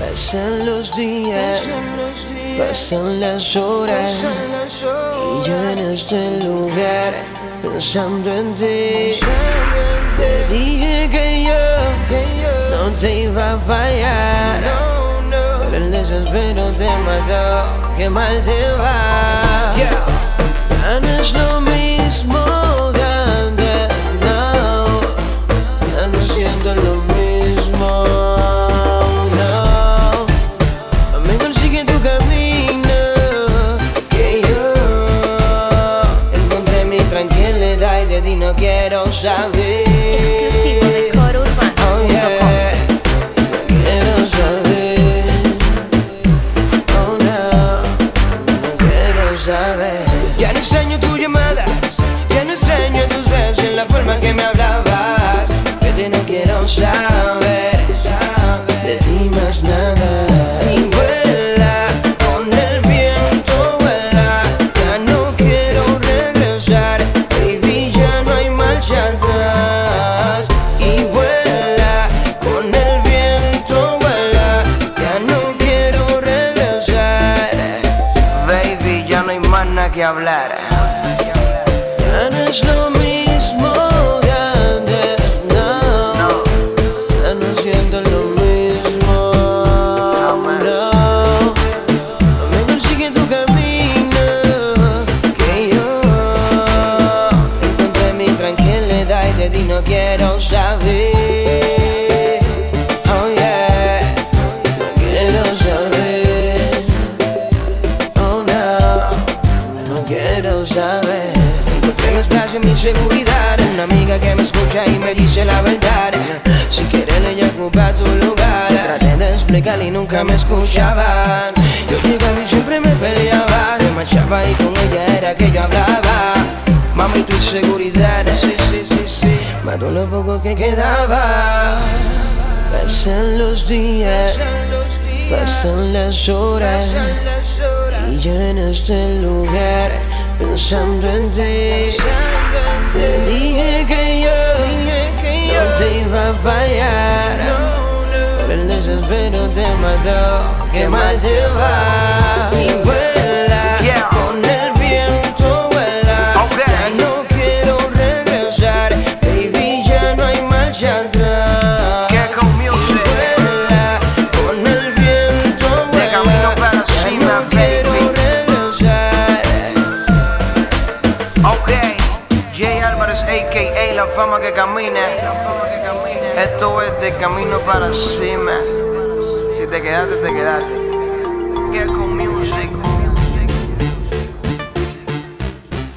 Pasan los días, pasan las horas, y yo en este lugar pensando en ti. Te dije que yo no te iba a fallar, pero el desespero te mató, qué mal te va. Ya no es lo mismo de antes, no, ya no siento lo mismo. No quiero saber. Exclusivo de CoroUrbano.com. Oh yeah. No quiero saber. Oh no, no quiero saber. Ya no extraño tu llamada, ya no extraño tus besos en la forma que me hablabas. Pero no quiero saber de ti más nada. Que hablar. Ya no es lo mismo de antes, no, ya no siento lo mismo, no me consigue tu camino, que yo encontré mi tranquilidad y de ti no quiero saber. Oh yeah, no quiero saber. Oh no, no quiero saber. Encontré mi espacio, mi seguridad, una amiga que me escucha y me dice la verdad. Si quiere ella ocupa tu lugar. Traté de explicar y nunca me escuchaban. Yo llegaba y siempre me peleaba, me marchaba y con ella era que yo hablaba. Mami, tu inseguridad, sí, mató lo poco que quedaba. Pasan los días, pasan las horas, y yo en este lugar pensando en ti. Te dije que yo no te iba a fallar, pero el desespero te mató, qué mal te va. Y vuela con el viento, vuela. Ya no quiero regresar, baby, ya no hay marcha atrás. Vuela con el viento, vuela. Ya no quiero regresar. Ok, Jay Álvarez, a.k.a. La Fama que Camina. Esto es de camino para cima. Si te quedaste, te quedaste. Gecko Music.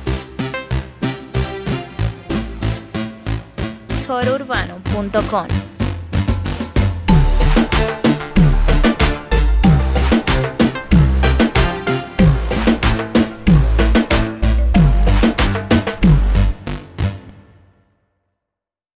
CoroUrbano.com.